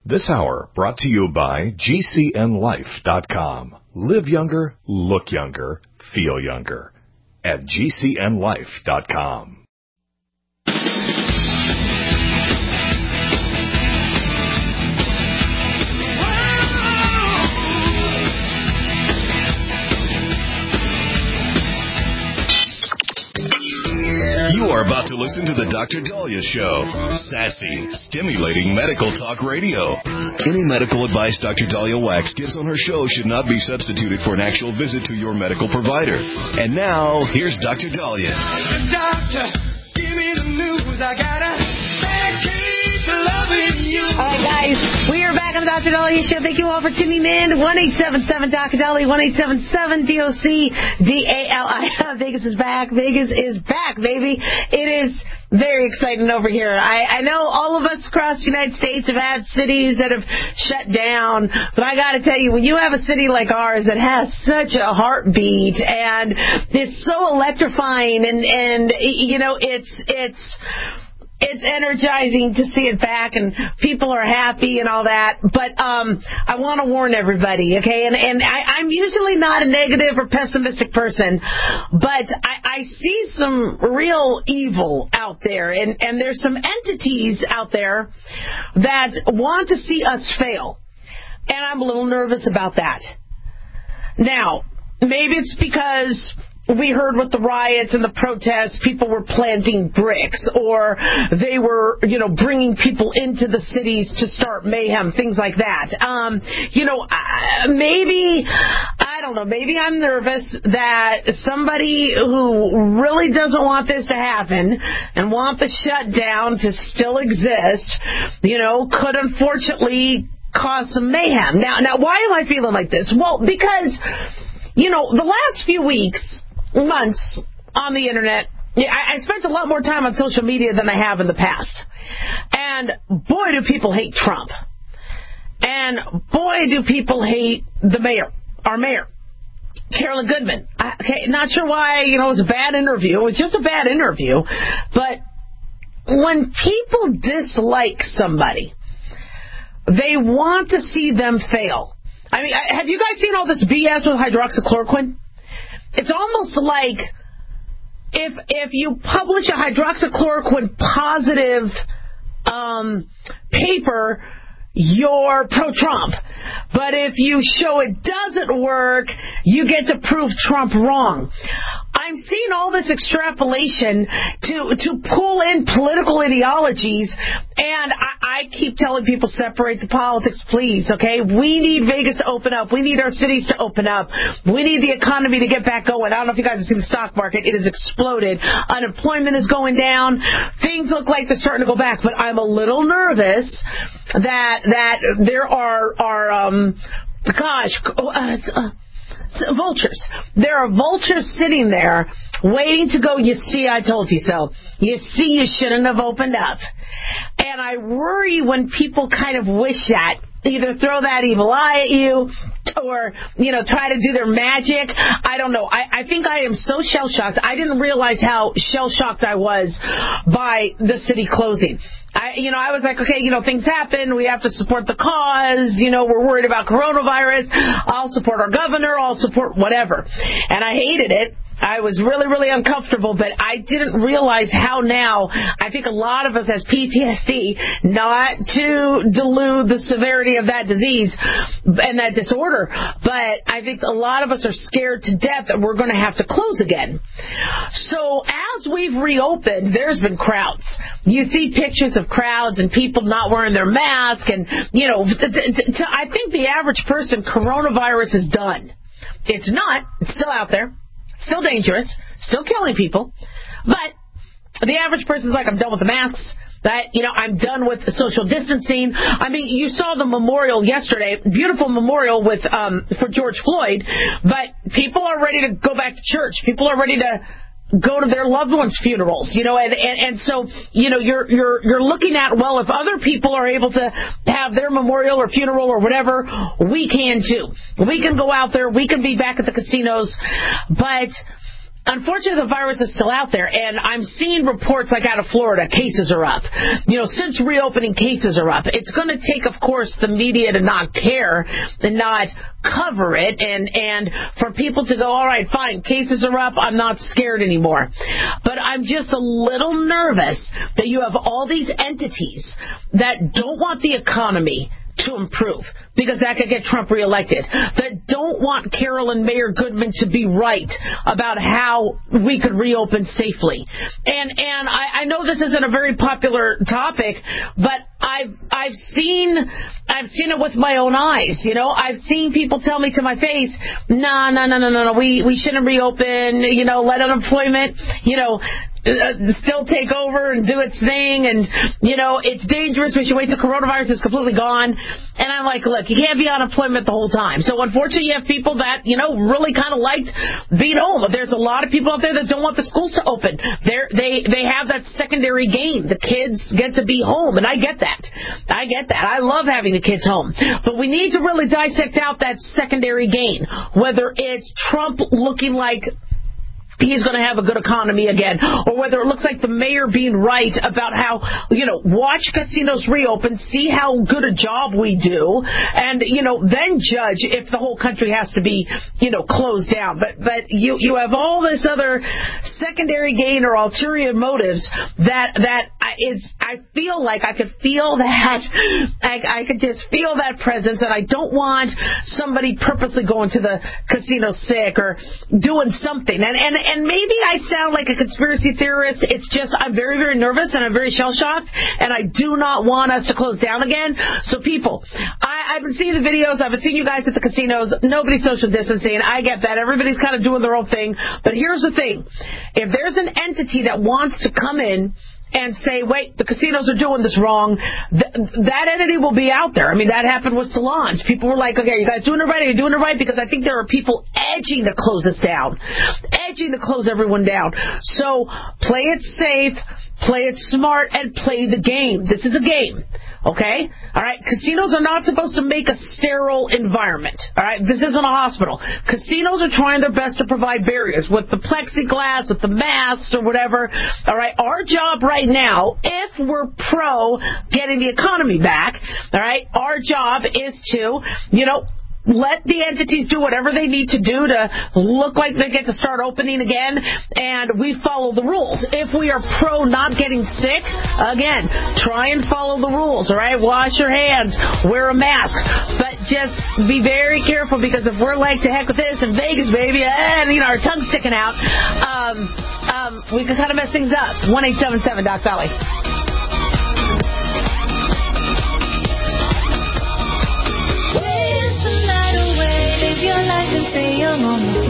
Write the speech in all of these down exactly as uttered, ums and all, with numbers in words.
This hour brought to you by G C N life dot com. Live younger, look younger, feel younger at G C N life dot com. You are about to listen to the Doctor Daliah Show. Sassy, stimulating medical talk radio. Any medical advice Doctor Daliah Wax gives on her show should not be substituted for an actual visit to your medical provider. And now, here's Doctor Daliah. Doctor, give me the news. I got a bad case of loving you. All right, guys, we are back on the Doctor Daliah Show. Thank you all for tuning in. one eight seven seven Doctor Daliah, one eight seven seven D O C D A L I. Vegas is back. Vegas is back, baby. It is very exciting over here. I, I know all of us across the United States have had cities that have shut down, but I got to tell you, when you have a city like ours that has such a heartbeat and is so electrifying, and, and you know, it's it's... It's energizing to see it back, and people are happy and all that. But um, I want to warn everybody, okay? And, and I, I'm usually not a negative or pessimistic person, but I, I see some real evil out there, and, and there's some entities out there that want to see us fail. And I'm a little nervous about that. Now, maybe it's because we heard with the riots and the protests, people were planting bricks, or they were, you know, bringing people into the cities to start mayhem, things like that. Um, you know, maybe, I don't know, maybe I'm nervous that somebody who really doesn't want this to happen and want the shutdown to still exist, you know, could unfortunately cause some mayhem. Now, now, why am I feeling like this? Well, because, you know, the last few weeks, months on the internet, I, I spent a lot more time on social media than I have in the past. And boy, do people hate Trump. And boy, do people hate the mayor, our mayor, Carolyn Goodman. I, okay, not sure why, you know, it was a bad interview. It was just a bad interview. But when people dislike somebody, they want to see them fail. I mean, have you guys seen all this B S with hydroxychloroquine? It's almost like if if you publish a hydroxychloroquine positive um, paper, you're pro-Trump. But if you show it doesn't work, you get to prove Trump wrong. I'm seeing all this extrapolation to to pull in political ideologies, and I, I keep telling people, separate the politics, please, okay? We need Vegas to open up. We need our cities to open up. We need the economy to get back going. I don't know if you guys have seen the stock market. It has exploded. Unemployment is going down. Things look like they're starting to go back, but I'm a little nervous that that there are, are um, gosh, uh, uh, vultures. There are vultures sitting there waiting to go, you see, I told you so. You see, you shouldn't have opened up. And I worry when people kind of wish that, either throw that evil eye at you or, you know, try to do their magic. I don't know. I, I think I am so shell-shocked. I didn't realize how shell-shocked I was by the city closing. I, you know, I was like, okay, you know, things happen. We have to support the cause. You know, we're worried about coronavirus. I'll support our governor. I'll support whatever. And I hated it. I was really, really uncomfortable, but I didn't realize how now, I think a lot of us has P T S D, not to dilute the severity of that disease and that disorder, but I think a lot of us are scared to death that we're going to have to close again. So as we've reopened, there's been crowds. You see pictures of crowds and people not wearing their mask, and, you know, t- t- t- I think the average person, coronavirus is done. It's not. It's still out there. Still dangerous, still killing people, but the average person's like, I'm done with the masks, that, you know, I'm done with the social distancing. I mean, you saw the memorial yesterday, beautiful memorial with um, for George Floyd, but people are ready to go back to church. People are ready to go to their loved ones' funerals, you know, and, and, and so, you know, you're, you're, you're looking at, well, if other people are able to have their memorial or funeral or whatever, we can too. We can go out there, we can be back at the casinos, but unfortunately, the virus is still out there, and I'm seeing reports like out of Florida, cases are up. You know, since reopening, cases are up. It's going to take, of course, the media to not care and not cover it, and, and for people to go, all right, fine, cases are up, I'm not scared anymore. But I'm just a little nervous that you have all these entities that don't want the economy to improve, because that could get Trump reelected, that don't want Carol and Mayor Goodman to be right about how we could reopen safely. And and I, I know this isn't a very popular topic, but I've I've seen I've seen it with my own eyes. You know, I've seen people tell me to my face, no, no, no, no, no, no, we we shouldn't reopen. You know, let unemployment, you know, Uh, still take over and do its thing, and, you know, it's dangerous. We should wait till coronavirus is completely gone. And I'm like, look, you can't be on unemployment the whole time. So, unfortunately, you have people that, you know, really kind of liked being home. There's a lot of people out there that don't want the schools to open. They're, they they have that secondary gain. The kids get to be home, and I get that. I get that. I love having the kids home. But we need to really dissect out that secondary gain, whether it's Trump looking like he's going to have a good economy again, or whether it looks like the mayor being right about how, you know, watch casinos reopen, see how good a job we do, and, you know, then judge if the whole country has to be, you know, closed down. But but you you have all this other secondary gain or ulterior motives that that is, I feel like I could feel that, I, I could just feel that presence, and I don't want somebody purposely going to the casino sick or doing something. And and And maybe I sound like a conspiracy theorist. It's just I'm very, very nervous, and I'm very shell-shocked, and I do not want us to close down again. So, people, I, I've been seeing the videos. I've been seeing you guys at the casinos. Nobody's social distancing. I get that. Everybody's kind of doing their own thing. But here's the thing. If there's an entity that wants to come in and say, wait, the casinos are doing this wrong, th- that entity will be out there. I mean, that happened with salons. People were like, okay, are you guys doing it right? Are you doing it right? Because I think there are people edging to close us down, edging to close everyone down. So play it safe, play it smart, and play the game. This is a game. Okay? All right? Casinos are not supposed to make a sterile environment. All right? This isn't a hospital. Casinos are trying their best to provide barriers with the plexiglass, with the masks, or whatever. All right? Our job right now, if we're pro getting the economy back, all right, our job is to, you know, let the entities do whatever they need to do to look like they get to start opening again, and we follow the rules. If we are pro not getting sick, again, try and follow the rules, all right? Wash your hands, wear a mask, but just be very careful, because if we're like, to heck with this in Vegas, baby, and, you know, our tongue's sticking out, um, um, we can kind of mess things up. one eight seven seven Doc Dolly. Your life and say I'm on the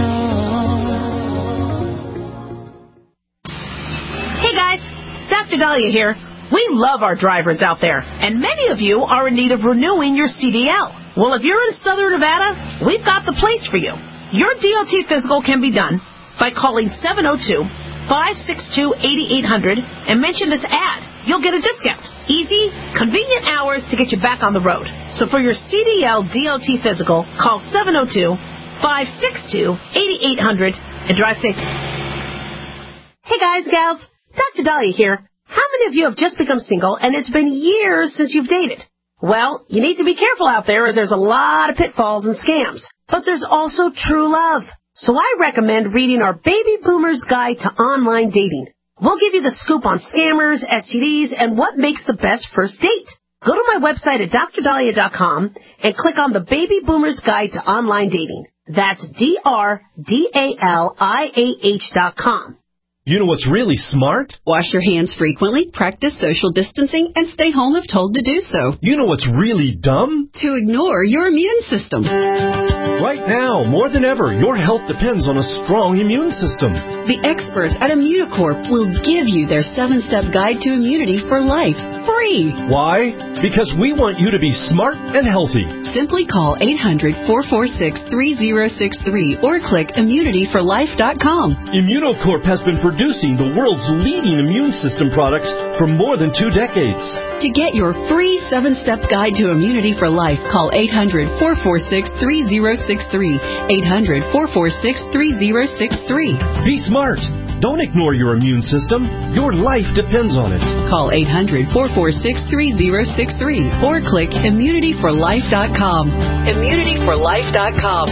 floor. Hey guys, Doctor Dahlia here. We love our drivers out there, and many of you are in need of renewing your C D L. Well, if you're in Southern Nevada, we've got the place for you. Your D O T physical can be done by calling seven oh two, five six two, eight eight hundred and mention this ad. You'll get a discount. Easy, convenient hours to get you back on the road. So for your C D L D O T physical, call seven oh two, five six two, eight eight hundred and drive safe. Hey guys, gals, Doctor Dahlia here. How many of you have just become single and it's been years since you've dated? Well, you need to be careful out there, as there's a lot of pitfalls and scams. But there's also true love. So I recommend reading our Baby Boomer's Guide to Online Dating. We'll give you the scoop on scammers, S T Ds, and what makes the best first date. Go to my website at dr dahlia dot com and click on the Baby Boomer's Guide to Online Dating. That's D R D A L I A H dot com. You know what's really smart? Wash your hands frequently, practice social distancing, and stay home if told to do so. You know what's really dumb? To ignore your immune system. Right now, more than ever, your health depends on a strong immune system. The experts at Immunicorp will give you their seven-step guide to immunity for life, free. Why? Because we want you to be smart and healthy. Simply call eight hundred, four four six, three zero six three or click immunity for life dot com. Immunocorp has been producing the world's leading immune system products for more than two decades. To get your free seven-step guide to Immunity for Life, call eight hundred, four four six, three zero six three. eight hundred, four four six, three zero six three. Be smart. Don't ignore your immune system. Your life depends on it. Call eight hundred, four four six, three zero six three or click immunity for life dot com. immunity for life dot com.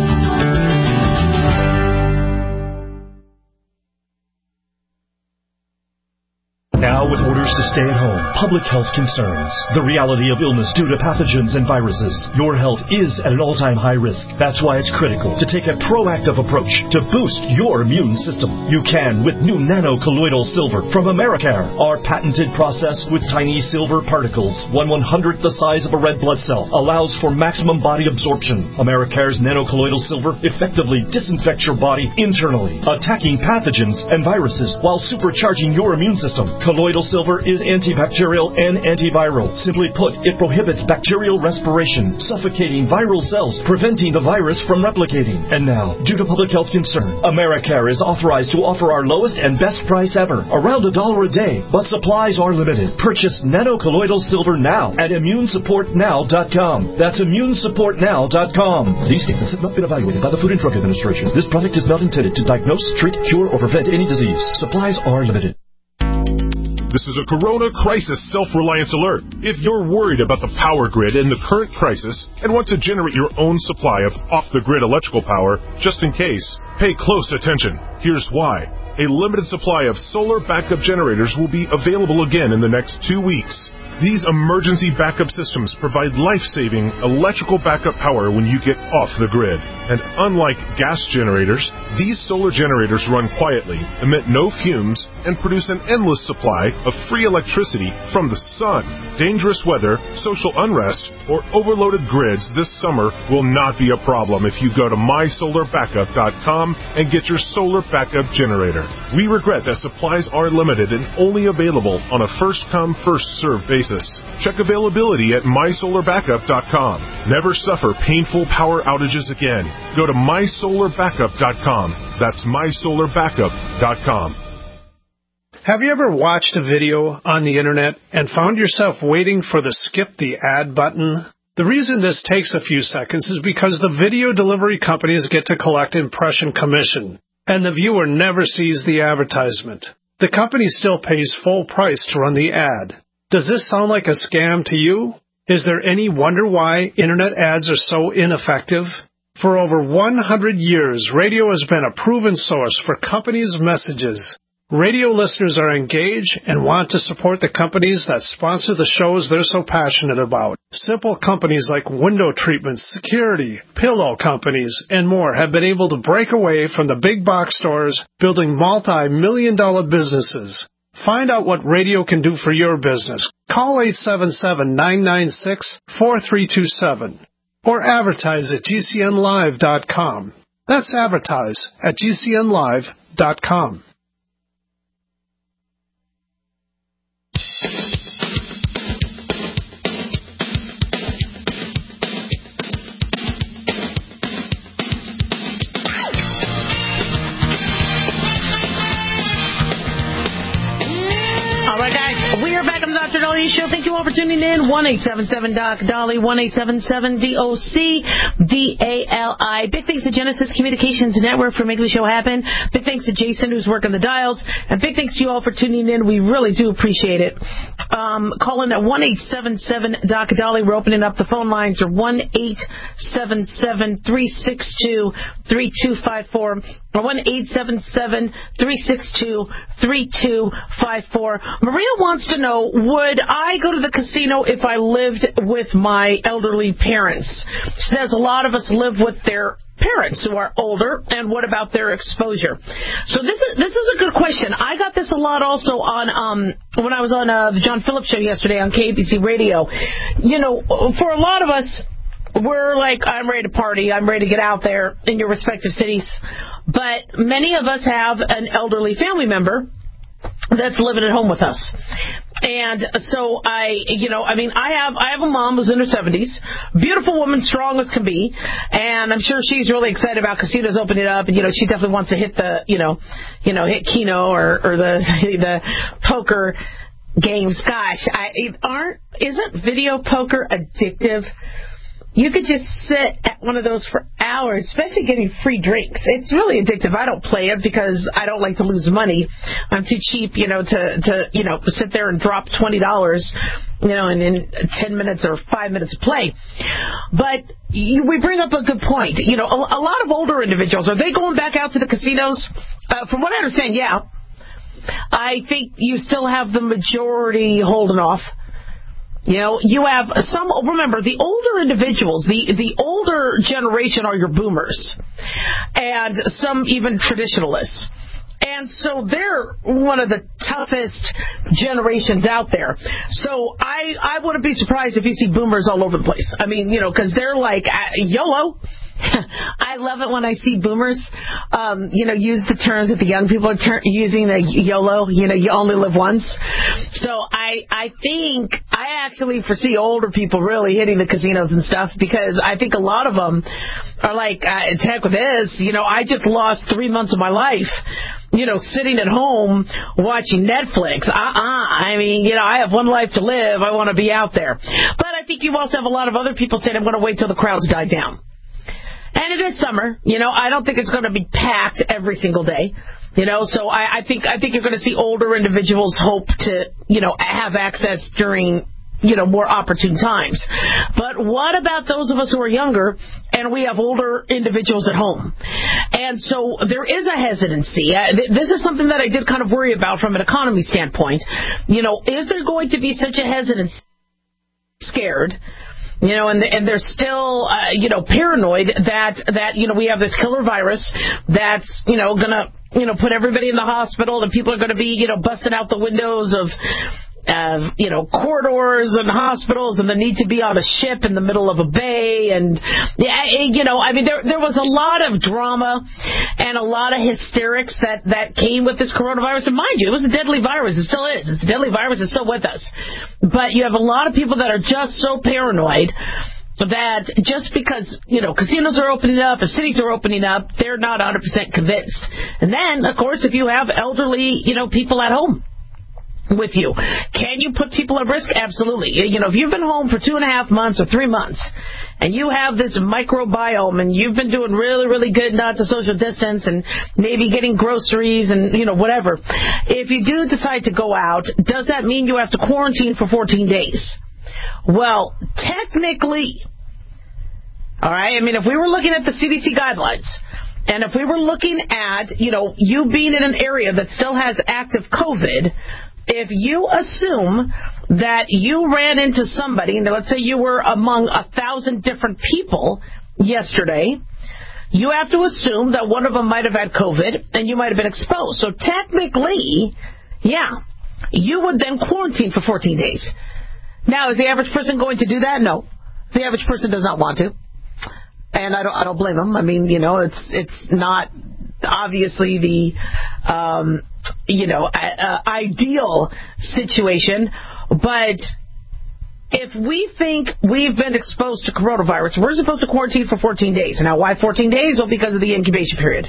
Now, with orders to stay at home, public health concerns, the reality of illness due to pathogens and viruses, your health is at an all-time high risk. That's why it's critical to take a proactive approach to boost your immune system. You can with new nano-colloidal silver from Americare. Our patented process with tiny silver particles, one one-hundredth the size of a red blood cell, allows for maximum body absorption. Americare's nano-colloidal silver effectively disinfects your body internally, attacking pathogens and viruses while supercharging your immune system. Colloidal silver is antibacterial and antiviral. Simply put, it prohibits bacterial respiration, suffocating viral cells, preventing the virus from replicating. And now, due to public health concern, Americare is authorized to offer our lowest and best price ever, around a dollar a day, but supplies are limited. Purchase nano-colloidal silver now at immune support now dot com. That's immune support now dot com. These statements have not been evaluated by the Food and Drug Administration. This product is not intended to diagnose, treat, cure, or prevent any disease. Supplies are limited. This is a Corona Crisis Self-Reliance Alert. If you're worried about the power grid in the current crisis and want to generate your own supply of off-the-grid electrical power, just in case, pay close attention. Here's why. A limited supply of solar backup generators will be available again in the next two weeks. These emergency backup systems provide life-saving electrical backup power when you get off the grid. And unlike gas generators, these solar generators run quietly, emit no fumes, and produce an endless supply of free electricity from the sun. Dangerous weather, social unrest, or overloaded grids this summer will not be a problem if you go to my solar backup dot com and get your solar backup generator. We regret that supplies are limited and only available on a first-come, first-served basis. Check availability at my solar backup dot com. Never suffer painful power outages again. Go to my solar backup dot com. That's my solar backup dot com. Have you ever watched a video on the internet and found yourself waiting for the skip the ad button? The reason this takes a few seconds is because the video delivery companies get to collect impression commission, and the viewer never sees the advertisement. The company still pays full price to run the ad. Does this sound like a scam to you? Is there any wonder why internet ads are so ineffective? For over one hundred years, radio has been a proven source for companies' messages. Radio listeners are engaged and want to support the companies that sponsor the shows they're so passionate about. Simple companies like window treatments, security, pillow companies, and more have been able to break away from the big box stores, building multi-million dollar businesses. Find out what radio can do for your business. Call eight seven seven, nine nine six, four three two seven or advertise at G C N live dot com. That's advertise at G C N live dot com. All right, guys, we are back on the Doctor Dolly Show. Thank you all for tuning in. one eight seven seven Doc Dolly, one eight seven seven D O C D A L I. Big thanks to Genesis Communications Network for making the show happen. Big thanks to Jason, who's working the dials. And big thanks to you all for tuning in. We really do appreciate it. Um, call in at one eight seven seven Doc Dolly. We're opening up the phone lines, or one eight seven seven, three six two, three two five four or one eight seven seven, three six two, three two five four. Maria wants to know, would I go to the casino if I lived with my elderly parents? She says a lot of us live with their parents who are older, and what about their exposure? So this is this is a good question. I got this a lot also on um, when I was on uh, the John Phillips show yesterday on K B C Radio. You know, for a lot of us, we're like, I'm ready to party, I'm ready to get out there in your respective cities. But many of us have an elderly family member that's living at home with us. And so I, you know, I mean, I have I have a mom who's in her seventies, beautiful woman, strong as can be, and I'm sure she's really excited about casinos opening up, and you know, she definitely wants to hit the, you know, you know, hit Keno or or the the poker games. Gosh, I aren't isn't video poker addictive? You could just sit at one of those for hours, especially getting free drinks. It's really addictive. I don't play it because I don't like to lose money. I'm too cheap, you know, to, to you know, sit there and drop twenty dollars, you know, in, in ten minutes or five minutes of play. But you, we bring up a good point. You know, a, a lot of older individuals, are they going back out to the casinos? Uh, from what I understand, yeah. I think you still have the majority holding off. You know, you have some, remember, the older individuals, the, the older generation are your boomers, and some even traditionalists. And so they're one of the toughest generations out there. So I, I wouldn't be surprised if you see boomers all over the place. I mean, you know, because they're like, YOLO. I love it when I see boomers, um, you know, use the terms that the young people are ter- using, the YOLO, you know, you only live once. So I, I think I actually foresee older people really hitting the casinos and stuff, because I think a lot of them are like, uh, heck with this, you know, I just lost three months of my life, you know, sitting at home watching Netflix. Uh-uh. I mean, you know, I have one life to live. I want to be out there. But I think you also have a lot of other people saying, I'm going to wait till the crowds die down. And it is summer, you know. I don't think it's going to be packed every single day, you know. So I, I think I think you're going to see older individuals hope to, you know, have access during, you know, more opportune times. But what about those of us who are younger and we have older individuals at home? And so there is a hesitancy. Uh, th- this is something that I did kind of worry about from an economy standpoint. You know, is there going to be such a hesitancy? Scared. You know, and and they're still, uh, you know, paranoid that, that, you know, we have this killer virus that's, you know, going to, you know, put everybody in the hospital, and people are going to be, you know, busting out the windows of, uh, you know, corridors and hospitals, and the need to be on a ship in the middle of a bay. And, yeah, you know, I mean, there there was a lot of drama and a lot of hysterics that, that came with this coronavirus. And mind you, it was a deadly virus. It still is. It's a deadly virus. It's still with us. But you have a lot of people that are just so paranoid that just because, you know, casinos are opening up and cities are opening up, they're not one hundred percent convinced. And then, of course, if you have elderly, you know, people at home with you, can you put people at risk? Absolutely. You know, if you've been home for two and a half months or three months and you have this microbiome and you've been doing really, really good not to social distance and maybe getting groceries and, you know, whatever, if you do decide to go out, does that mean you have to quarantine for fourteen days? Well, technically, all right, I mean, if we were looking at the C D C guidelines, and if we were looking at, you know, you being in an area that still has active COVID, if you assume that you ran into somebody, and let's say you were among a thousand different people yesterday, you have to assume that one of them might have had COVID and you might have been exposed. So technically, yeah, you would then quarantine for fourteen days. Now, is the average person going to do that? No. The average person does not want to. And I don't, I don't blame them. I mean, you know, it's it's not obviously the, um, you know, uh, ideal situation. But if we think we've been exposed to coronavirus, we're supposed to quarantine for fourteen days. Now, why fourteen days? Well, because of the incubation period.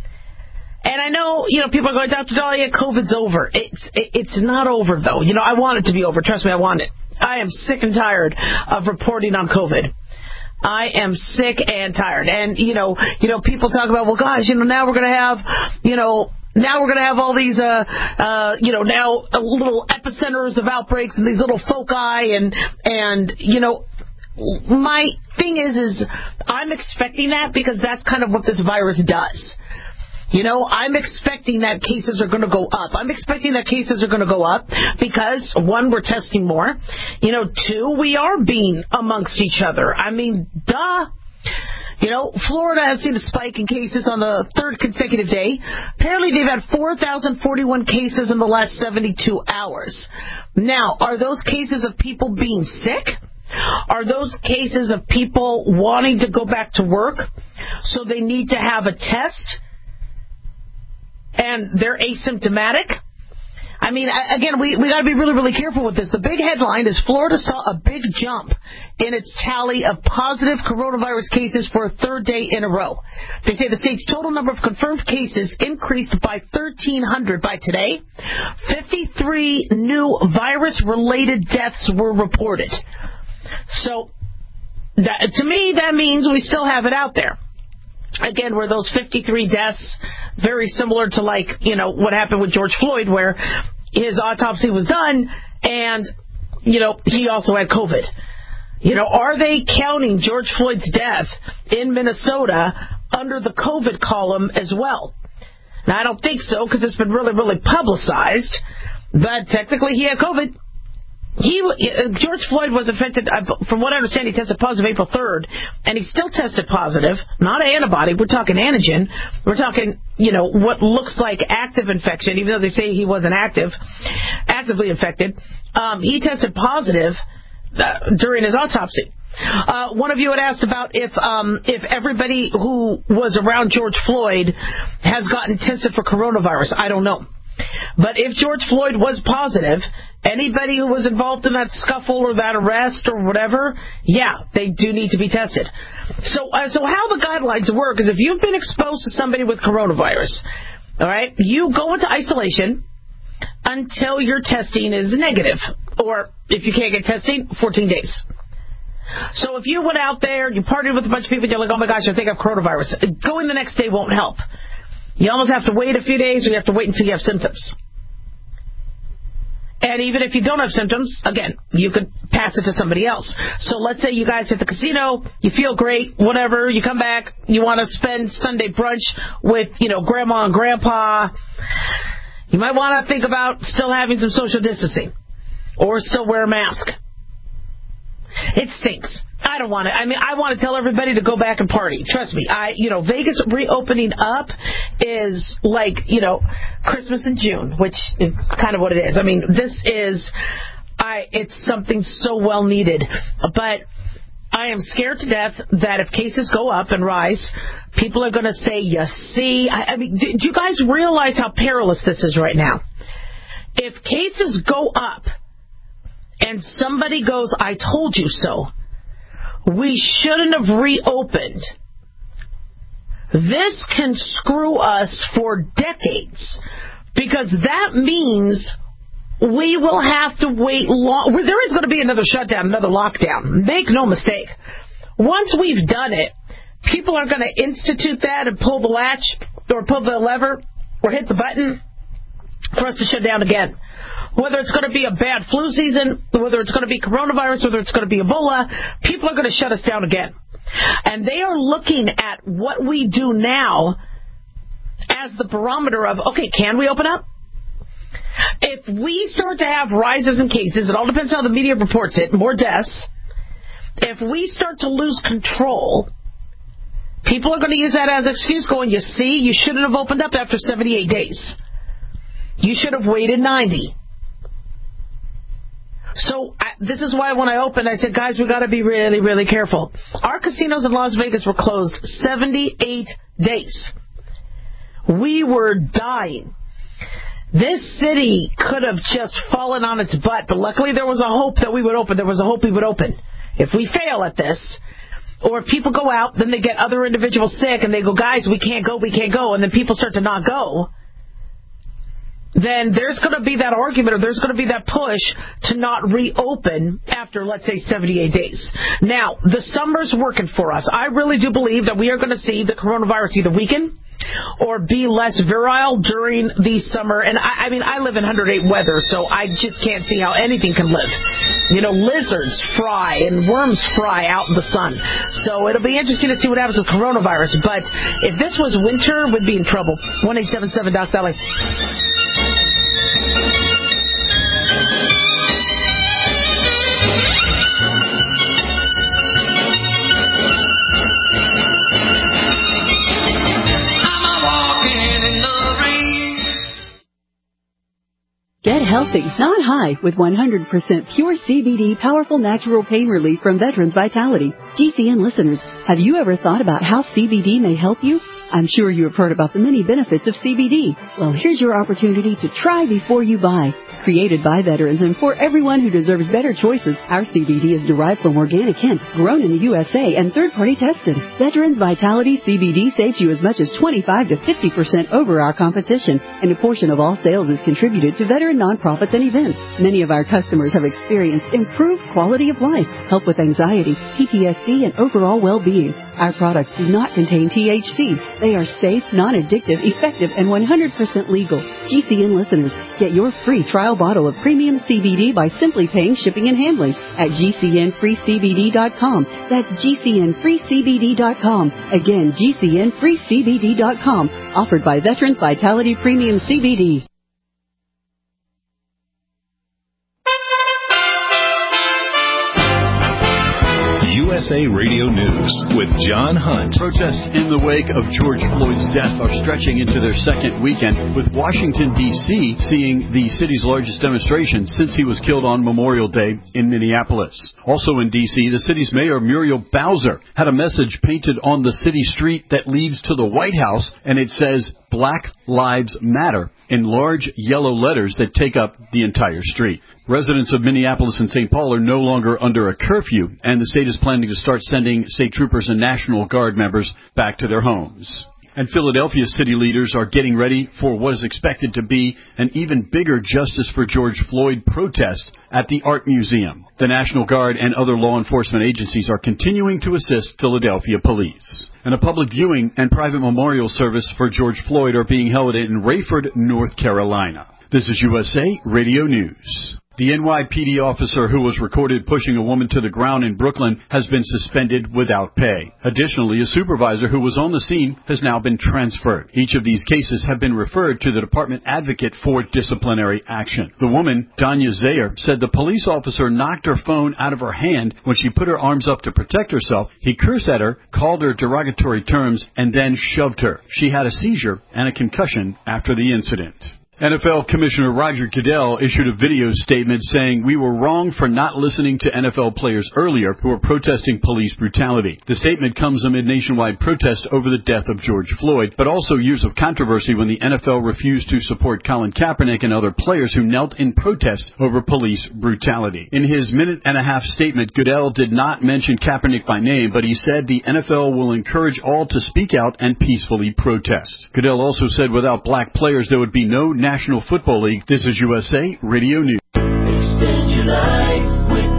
And I know, you know, people are going, Doctor Dahlia, COVID's over. It's it, it's not over, though. You know, I want it to be over. Trust me, I want it. I am sick and tired of reporting on COVID. I am sick and tired. And, you know, you know, people talk about, well, gosh, you know, now we're going to have, you know, now we're going to have all these, uh, uh, you know, now little epicenters of outbreaks and these little foci. And, and you know, my thing is, is I'm expecting that because that's kind of what this virus does. You know, I'm expecting that cases are going to go up. I'm expecting that cases are going to go up because, one, we're testing more. You know, two, we are being amongst each other. I mean, duh. You know, Florida has seen a spike in cases on the third consecutive day. Apparently, they've had four thousand forty-one cases in the last seventy-two hours. Now, are those cases of people being sick? Are those cases of people wanting to go back to work so they need to have a test? And they're asymptomatic? I mean, again, we, we got to be really, really careful with this. The big headline is Florida saw a big jump in its tally of positive coronavirus cases for a third day in a row. They say the state's total number of confirmed cases increased by thirteen hundred by today. fifty-three new virus-related deaths were reported. So, that, to me, that means we still have it out there. Again, were those fifty-three deaths very similar to, like, you know, what happened with George Floyd, where his autopsy was done and, you know, he also had COVID. You know, are they counting George Floyd's death in Minnesota under the COVID column as well? Now, I don't think so, because it's been really, really publicized, but technically he had COVID. He, George Floyd was infected, from what I understand, he tested positive April third, and he still tested positive, not antibody, we're talking antigen, we're talking, you know, what looks like active infection, even though they say he wasn't active, actively infected. Um, he tested positive uh, during his autopsy. Uh, one of you had asked about if um, if everybody who was around George Floyd has gotten tested for coronavirus. I don't know. But if George Floyd was positive, anybody who was involved in that scuffle or that arrest or whatever, yeah, they do need to be tested. So, uh, so how the guidelines work is if you've been exposed to somebody with coronavirus, all right, you go into isolation until your testing is negative, or if you can't get testing, fourteen days. So if you went out there, you partied with a bunch of people, you're like, oh my gosh, I think I have coronavirus. Going the next day won't help. You almost have to wait a few days, or you have to wait until you have symptoms. And even if you don't have symptoms, again, you could pass it to somebody else. So let's say you guys hit the casino, you feel great, whatever, you come back, you want to spend Sunday brunch with, you know, grandma and grandpa. You might want to think about still having some social distancing, or still wear a mask. It stinks. I don't want to. I mean, I want to tell everybody to go back and party. Trust me. I, you know, Vegas reopening up is like, you know, Christmas in June, which is kind of what it is. I mean, this is, I, it's something so well needed. But I am scared to death that if cases go up and rise, people are going to say, you see, I, I mean, do, do you guys realize how perilous this is right now? If cases go up and somebody goes, I told you so, we shouldn't have reopened, this can screw us for decades, because that means we will have to wait long. There is going to be another shutdown, another lockdown. Make no mistake. Once we've done it, people are going to institute that and pull the latch or pull the lever or hit the button for us to shut down again. Whether it's going to be a bad flu season, whether it's going to be coronavirus, whether it's going to be Ebola, people are going to shut us down again. And they are looking at what we do now as the barometer of, okay, can we open up? If we start to have rises in cases, it all depends on how the media reports it, more deaths. If we start to lose control, people are going to use that as an excuse, going, you see, you shouldn't have opened up after seventy-eight days. You should have waited ninety. So I, this is why when I opened, I said, guys, we've got to be really, really careful. Our casinos in Las Vegas were closed seventy-eight days. We were dying. This city could have just fallen on its butt, but luckily there was a hope that we would open. There was a hope we would open. If we fail at this, or if people go out, then they get other individuals sick, and they go, guys, we can't go, we can't go, and then people start to not go, then there's going to be that argument, or there's going to be that push to not reopen after, let's say, seventy-eight days. Now, the summer's working for us. I really do believe that we are going to see the coronavirus either weaken or be less virile during the summer. And I, I mean, I live in one hundred eight weather, so I just can't see how anything can live. You know, lizards fry and worms fry out in the sun. So it'll be interesting to see what happens with coronavirus. But if this was winter, we'd be in trouble. one eight seven seven Doc Dolly. Get healthy, not high, with one hundred percent pure C B D powerful natural pain relief from Veterans Vitality. G C N listeners, have you ever thought about how C B D may help you? I'm sure you have heard about the many benefits of C B D. Well, here's your opportunity to try before you buy. Created by veterans and for everyone who deserves better choices, our C B D is derived from organic hemp, grown in the U S A and third-party tested. Veterans Vitality C B D saves you as much as twenty-five to fifty percent over our competition, and a portion of all sales is contributed to veteran nonprofits and events. Many of our customers have experienced improved quality of life, help with anxiety, P T S D, and overall well-being. Our products do not contain T H C. They are safe, non-addictive, effective, and one hundred percent legal. G C N listeners, get your free trial bottle of premium C B D by simply paying shipping and handling at G C N free C B D dot com. That's G C N free C B D dot com. Again, G C N free C B D dot com. Offered by Veterans Vitality Premium C B D. U S A Radio News with John Hunt. Protests in the wake of George Floyd's death are stretching into their second weekend, with Washington, D C seeing the city's largest demonstration since he was killed on Memorial Day in Minneapolis. Also in D C, the city's mayor, Muriel Bowser, had a message painted on the city street that leads to the White House, and it says, "Black Lives Matter," in large yellow letters that take up the entire street. Residents of Minneapolis and Saint Paul are no longer under a curfew, and the state is planning to start sending state troopers and National Guard members back to their homes. And Philadelphia city leaders are getting ready for what is expected to be an even bigger Justice for George Floyd protest at the Art Museum. The National Guard and other law enforcement agencies are continuing to assist Philadelphia police. And a public viewing and private memorial service for George Floyd are being held in Rayford, North Carolina. This is U S A Radio News. The N Y P D officer who was recorded pushing a woman to the ground in Brooklyn has been suspended without pay. Additionally, a supervisor who was on the scene has now been transferred. Each of these cases have been referred to the department advocate for disciplinary action. The woman, Danya Zayer, said the police officer knocked her phone out of her hand when she put her arms up to protect herself. He cursed at her, called her derogatory terms, and then shoved her. She had a seizure and a concussion after the incident. N F L Commissioner Roger Goodell issued a video statement saying, "We were wrong for not listening to N F L players earlier who were protesting police brutality." The statement comes amid nationwide protest over the death of George Floyd, but also years of controversy when the N F L refused to support Colin Kaepernick and other players who knelt in protest over police brutality. In his minute and a half statement, Goodell did not mention Kaepernick by name, but he said the N F L will encourage all to speak out and peacefully protest. Goodell also said without black players there would be no National Football League. This is U S A Radio News. Extend your life with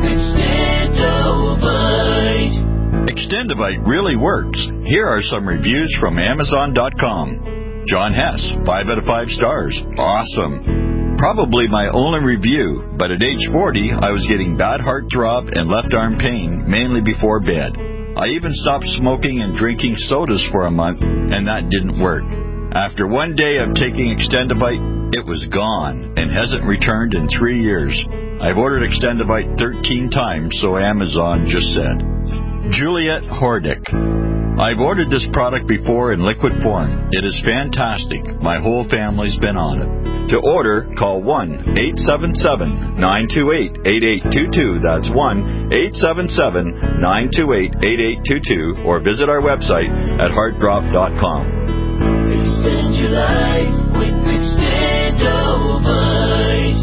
Extendovite. Extendovite really works. Here are some reviews from Amazon dot com. John Hess, five out of five stars. Awesome. Probably my only review, but at age forty, I was getting bad heart throb and left arm pain, mainly before bed. I even stopped smoking and drinking sodas for a month, and that didn't work. After one day of taking Extendovite, it was gone and hasn't returned in three years. I've ordered Extendovite thirteen times, so Amazon just said. Juliet Hordick. I've ordered this product before in liquid form. It is fantastic. My whole family's been on it. To order, call one eight seven seven, nine two eight, eight eight two two. That's one eight seven seven, nine two eight, eight eight two two, or visit our website at heart drop dot com. Extend your life with Extendovite.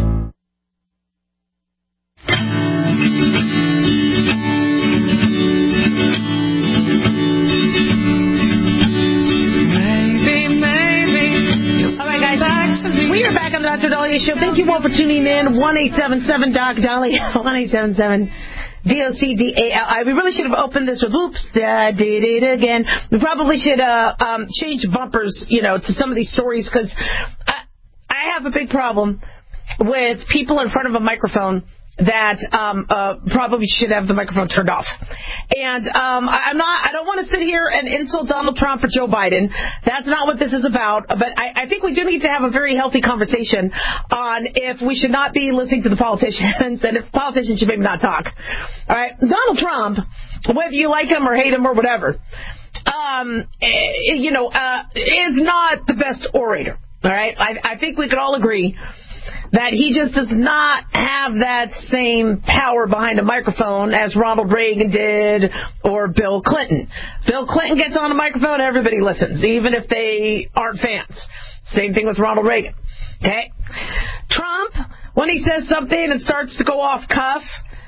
Maybe, maybe. All right, guys. We are back on the Doctor Dahlia Show. Thank you all for tuning in. one eight seven seven Doc Dahlia. one eight seven seven D O C D A L I. We really should have opened this with, oops, I did it again. We probably should uh, um, change bumpers, you know, to some of these stories, because I, I have a big problem with people in front of a microphone that um, uh, probably should have the microphone turned off. And um, I, I'm not, I don't want to sit here and insult Donald Trump or Joe Biden. That's not what this is about. But I, I think we do need to have a very healthy conversation on if we should not be listening to the politicians and if politicians should maybe not talk. All right, Donald Trump, whether you like him or hate him or whatever, um, you know, uh, is not the best orator. All right, I, I think we could all agree that he just does not have that same power behind a microphone as Ronald Reagan did or Bill Clinton. Bill Clinton gets on a microphone, everybody listens, even if they aren't fans. Same thing with Ronald Reagan. Okay? Trump, when he says something and starts to go off cuff,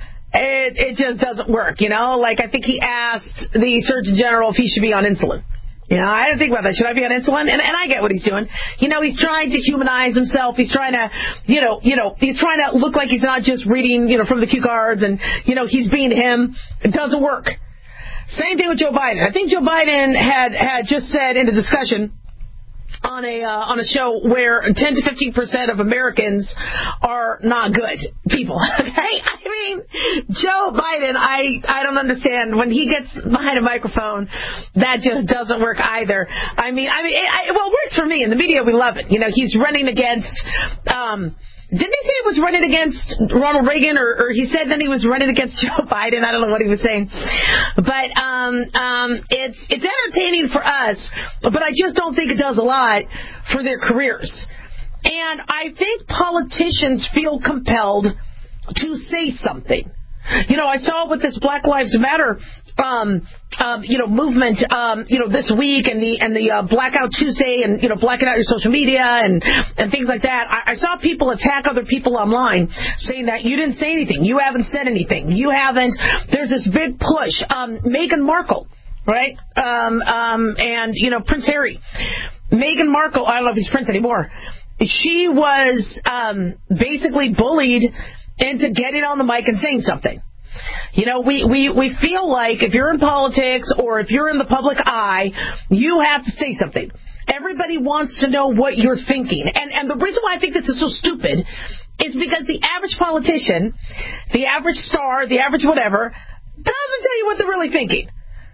it, it just doesn't work, you know? Like, I think he asked the Surgeon General if he should be on insulin. You know, I didn't think about that. Should I be on insulin? And, and I get what he's doing. You know, he's trying to humanize himself. He's trying to, you know, you know, he's trying to look like he's not just reading, you know, from the cue cards and, you know, he's being him. It doesn't work. Same thing with Joe Biden. I think Joe Biden had, had just said in a discussion on a uh, on a show where ten to fifteen percent of Americans are not good people. Okay? I mean, Joe Biden, I, I don't understand. When he gets behind a microphone, that just doesn't work either. I mean, I mean, it, I, well, it works for me. In the media, we love it. You know, he's running against... Um, Didn't he say he was running against Ronald Reagan, or, or he said then he was running against Joe Biden? I don't know what he was saying. But um, um, it's it's entertaining for us, but I just don't think it does a lot for their careers. And I think politicians feel compelled to say something. You know, I saw it with this Black Lives Matter Um, um, you know, movement, um, you know, this week and the and the uh, Blackout Tuesday and, you know, blacking out your social media and, and things like that. I, I saw people attack other people online saying that you didn't say anything. You haven't said anything. You haven't. There's this big push. Um, Meghan Markle, right? Um, um, and, you know, Prince Harry. Meghan Markle, I don't know if he's Prince anymore. She was um, basically bullied into getting on the mic and saying something. You know, we, we, we feel like if you're in politics or if you're in the public eye, you have to say something. Everybody wants to know what you're thinking. And, and the reason why I think this is so stupid is because the average politician, the average star, the average whatever, doesn't tell you what they're really thinking.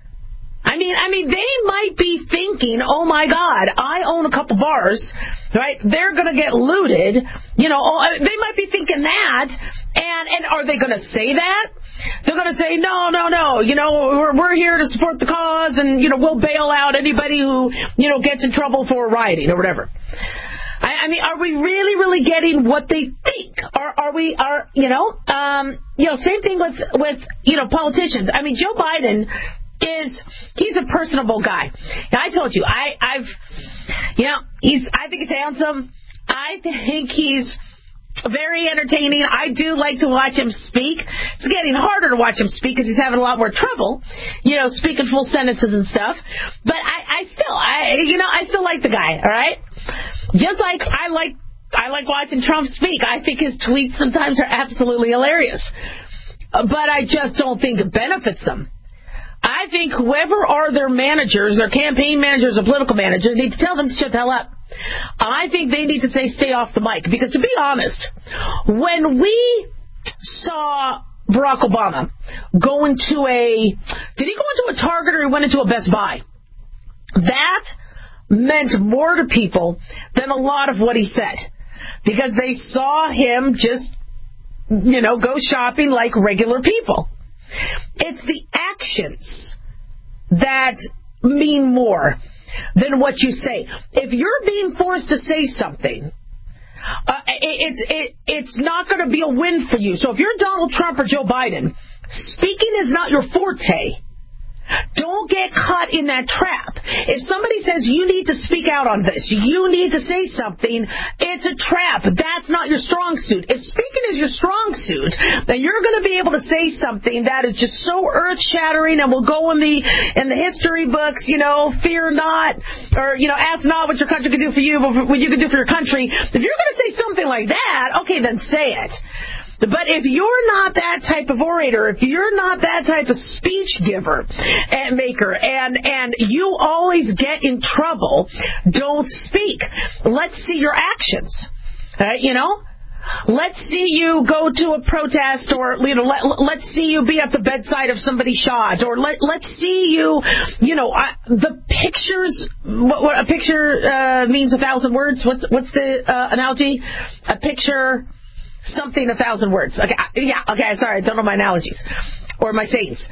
I mean, I mean, they might be thinking, oh my God, I own a couple bars, right? They're going to get looted. You know, they might be thinking that. And, and are they going to say that? They're going to say, no, no, no, you know, we're, we're here to support the cause and, you know, we'll bail out anybody who, you know, gets in trouble for rioting or whatever. I, I mean, are we really, really getting what they think? Are, are we, are, you know, um, you know, same thing with, with, you know, politicians. I mean, Joe Biden is, he's a personable guy. Now, I told you, I, I've, you know, he's, I think he's handsome. I think he's very entertaining. I do like to watch him speak. It's getting harder to watch him speak because he's having a lot more trouble, you know, speaking full sentences and stuff. But I, I still, I, you know, I still like the guy, all right? Just like I like, I like watching Trump speak. I think his tweets sometimes are absolutely hilarious. But I just don't think it benefits them. I think whoever are their managers, their campaign managers or political managers, need to tell them to shut the hell up. I think they need to say stay off the mic. Because to be honest, when we saw Barack Obama go into a, did he go into a Target or he went into a Best Buy? That meant more to people than a lot of what he said. Because they saw him just, you know, go shopping like regular people. It's the actions that mean more than what you say. If you're being forced to say something, uh, it, it's it, it's not going to be a win for you. So if you're Donald Trump or Joe Biden, speaking is not your forte. Don't get caught in that trap. If somebody says you need to speak out on this, you need to say something, it's a trap. That's not your strong suit. If speaking is your strong suit, then you're going to be able to say something that is just so earth-shattering and will go in the in the history books, you know, fear not, or, you know, ask not what your country can do for you, but what you can do for your country. If you're going to say something like that, okay, then say it. But if you're not that type of orator, if you're not that type of speech giver and maker, and, and you always get in trouble, don't speak. Let's see your actions. Uh, you know? Let's see you go to a protest, or, you know, let, let's see you be at the bedside of somebody shot, or let, let's see you, you know, uh, the pictures, what, what a picture uh, means a thousand words. What's, what's the uh, analogy? A picture... Something a thousand words. Okay, yeah, okay, sorry, I don't know my analogies or my sayings.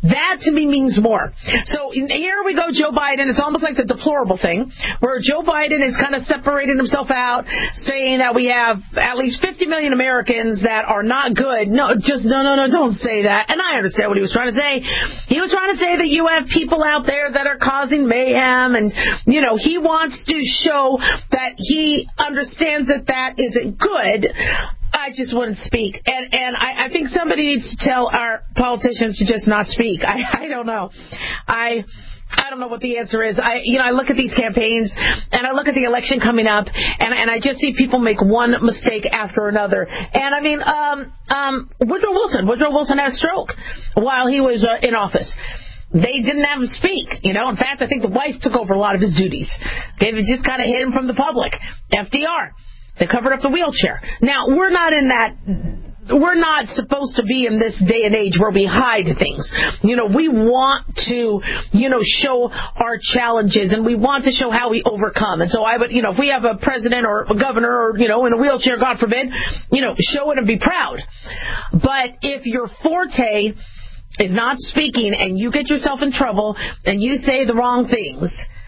That to me means more. So here we go, Joe Biden. It's almost like the deplorable thing, where Joe Biden is kind of separating himself out, saying that we have at least fifty million Americans that are not good. No, just no, no, no, don't say that. And I understand what he was trying to say. He was trying to say that you have people out there that are causing mayhem, and, you know, he wants to show that he understands that that isn't good. I just wouldn't speak. And and I, I think somebody needs to tell our politicians to just not speak. I, I don't know. I I don't know what the answer is. I you know, I look at these campaigns and I look at the election coming up, and and I just see people make one mistake after another. And I mean, um um Woodrow Wilson. Woodrow Wilson had a stroke while he was uh, in office. They didn't have him speak, you know. In fact, I think the wife took over a lot of his duties. Okay, they just kind of hid him from the public. F D R. They covered up the wheelchair. Now, we're not in that, we're not supposed to be in this day and age where we hide things. You know, we want to, you know, show our challenges, and we want to show how we overcome. And so I would, you know, if we have a president or a governor or, you know, in a wheelchair, God forbid, you know, show it and be proud. But if your forte is not speaking and you get yourself in trouble and you say the wrong things,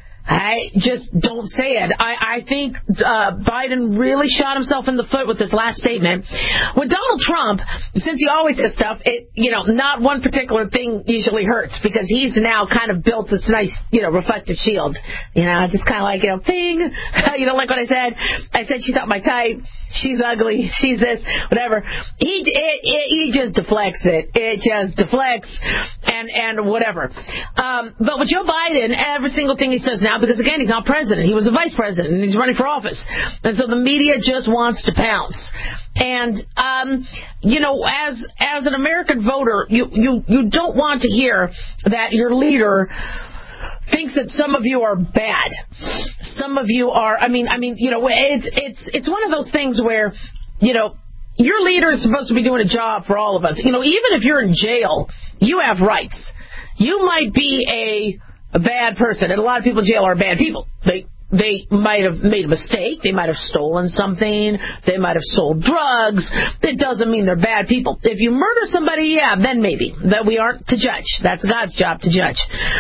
I just don't say it. I, I think uh, Biden really shot himself in the foot with this last statement. With Donald Trump, since he always says stuff, it, you know, not one particular thing usually hurts, because he's now kind of built this nice, you know, reflective shield. You know, just kind of like, you know, ping. You know, like what I said. I said she's not my type. She's ugly. She's this, whatever. He it, it, he just deflects it. It just deflects and and whatever. Um, but with Joe Biden, every single thing he says now, because again, he's not president. He was a vice president, and he's running for office. And so the media just wants to pounce. And, um, you know, as as an American voter, you, you, you don't want to hear that your leader thinks that some of you are bad. Some of you are, I mean, I mean, you know, it's it's it's one of those things where, you know, your leader is supposed to be doing a job for all of us. You know, even if you're in jail, you have rights. You might be a a bad person, and a lot of people in jail are bad people. They they might have made a mistake. They might have stolen something. They might have sold drugs. That doesn't mean they're bad people. If you murder somebody, yeah, then maybe. That we aren't to judge. That's God's job to judge.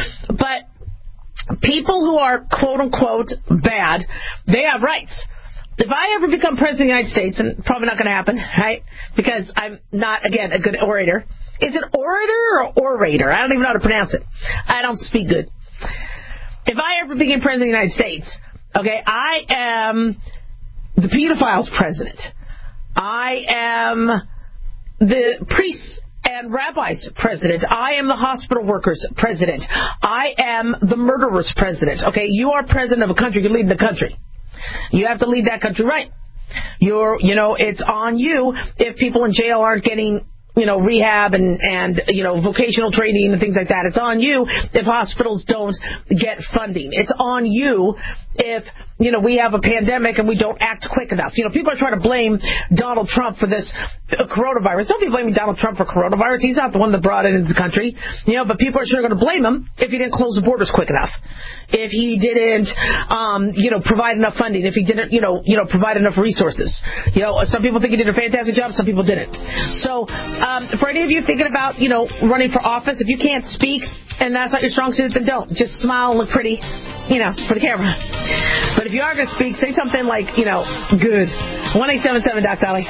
But people who are quote-unquote bad, they have rights. If I ever become president of the United States, and probably not going to happen, right, because I'm not, again, a good orator. Is it orator or orator? I don't even know how to pronounce it. I don't speak good. If I ever became president of the United States, okay, I am the pedophiles president. I am the priests and rabbis president. I am the hospital workers president. I am the murderers president. Okay, you are president of a country. You lead the country. You have to lead that country right. You're, you know, it's on you if people in jail aren't getting, you know, rehab and, and, you know, vocational training and things like that. It's on you if hospitals don't get funding. It's on you if, you know, we have a pandemic and we don't act quick enough. You know, people are trying to blame Donald Trump for this coronavirus. Don't be blaming Donald Trump for coronavirus. He's not the one that brought it into the country. You know, but people are sure going to blame him if he didn't close the borders quick enough. If he didn't, um, you know, provide enough funding. If he didn't, you know, you know, provide enough resources. You know, some people think he did a fantastic job. Some people didn't. So, um, for any of you thinking about, you know, running for office, if you can't speak and that's not your strong suit, then don't. Just smile and look pretty, you know, for the camera. But if you are going to speak, say something like, you know, good. one eight seven seven Doc Dolly.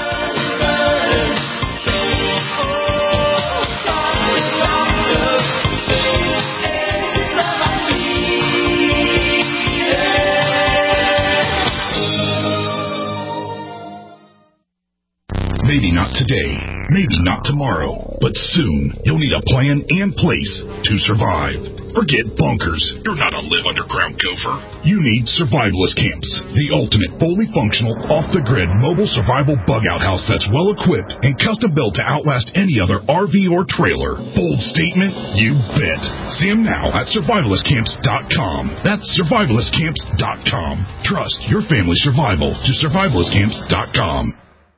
Maybe not today, maybe not tomorrow, but soon you'll need a plan and place to survive. Forget bunkers. You're not a live underground gopher. You need survivalist camps, the ultimate fully functional, off-the-grid mobile survival bug-out house that's well-equipped and custom-built to outlast any other R V or trailer. Bold statement? You bet. See them now at survivalist camps dot com. That's survivalist camps dot com. Trust your family's survival to survivalist camps dot com.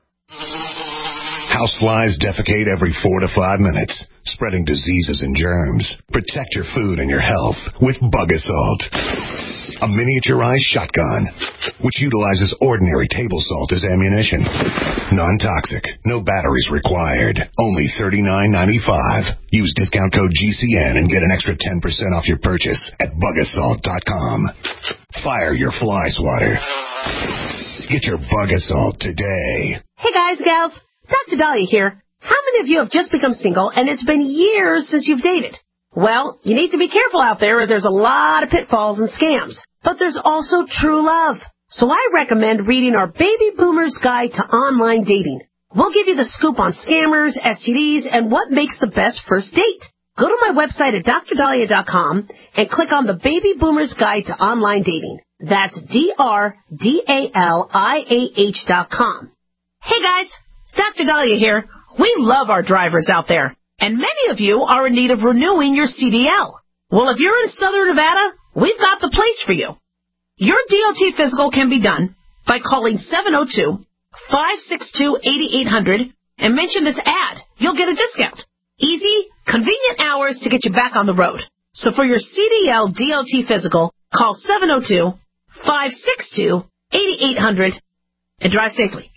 Houseflies defecate every four to five minutes, spreading diseases and germs. Protect your food and your health with Bug Assault. A miniaturized shotgun, which utilizes ordinary table salt as ammunition. Non-toxic, no batteries required. Only thirty-nine ninety-five. Use discount code G C N and get an extra ten percent off your purchase at bug assault dot com. Fire your fly swatter. Get your Bug Assault today. Hey guys, gals, Doctor Dahlia here. How many of you have just become single and it's been years since you've dated? Well, you need to be careful out there as there's a lot of pitfalls and scams. But there's also true love. So I recommend reading our Baby Boomer's Guide to Online Dating. We'll give you the scoop on scammers, S T Ds, and what makes the best first date. Go to my website at dr dahlia dot com and click on the Baby Boomer's Guide to Online Dating. That's D R D A L I A H dot com. Hey guys, Doctor Dahlia here. We love our drivers out there. And many of you are in need of renewing your C D L. Well, if you're in Southern Nevada, we've got the place for you. Your D O T physical can be done by calling seven oh two, five six two, eight eight hundred and mention this ad. You'll get a discount. Easy, convenient hours to get you back on the road. So for your C D L D O T physical, call seven oh two, five six two, eight eight hundred and drive safely.